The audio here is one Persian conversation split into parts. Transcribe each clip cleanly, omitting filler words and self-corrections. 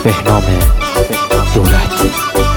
بهنام دولت.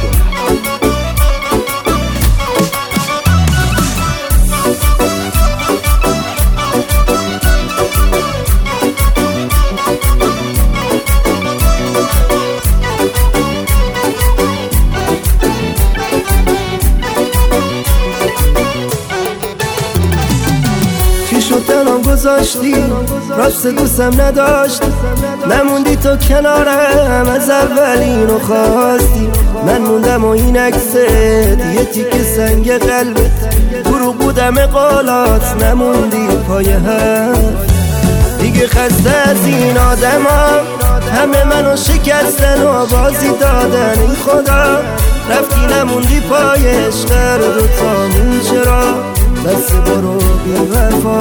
شد دلم گذاشتی، راست دوستم نداشتی، نموندی تو کنارم، از اولینو خواستی. من موندم و این عکست یه تیکه سنگ قلبت، دروغ بودم قولات، نموندی پای حرف. دیگه خسته از این آدما، همه منو شکستن و بازی دادن. ای خدا رفتی نموندی پای عشق دوتامون، چرا؟ بس برو بی وفا.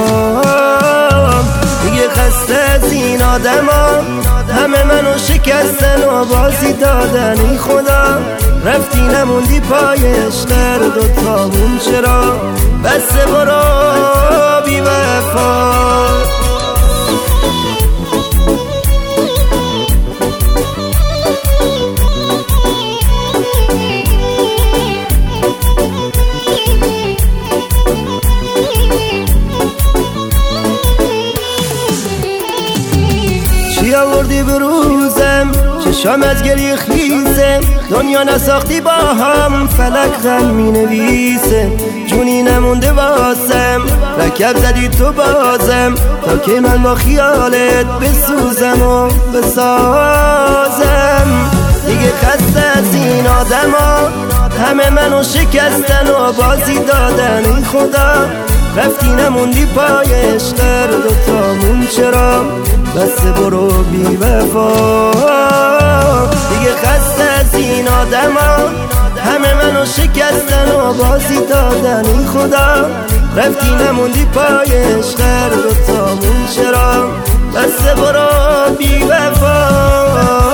دیگه خسته از این آدما، همه منو شکستن و بازی دادن. ای خدا رفتی نموندی پای عشق دوتامون، چرا؟ بس برو بی وفا. چی آوردی بروزم، چشام از گریه خیزه، دنیا نساختی با هم، فلک غم می نویسه. جونی نمونده واسم، رکب زدی تو بازم، تا که من با خیالت بسوزم و بسازم. دیگه خسته از این آدما، همه منو شکستن و بازی دادن. ای خدا رفتی نموندی پای عشق دوتامون، چرا؟ بس برو بی وفا. دیگه خسته از این آدما، همه منو شکستن و بازی دادن. ای خدا رفتی نموندی پای عشق دوتامون، چرا؟ بس برو بی وفا.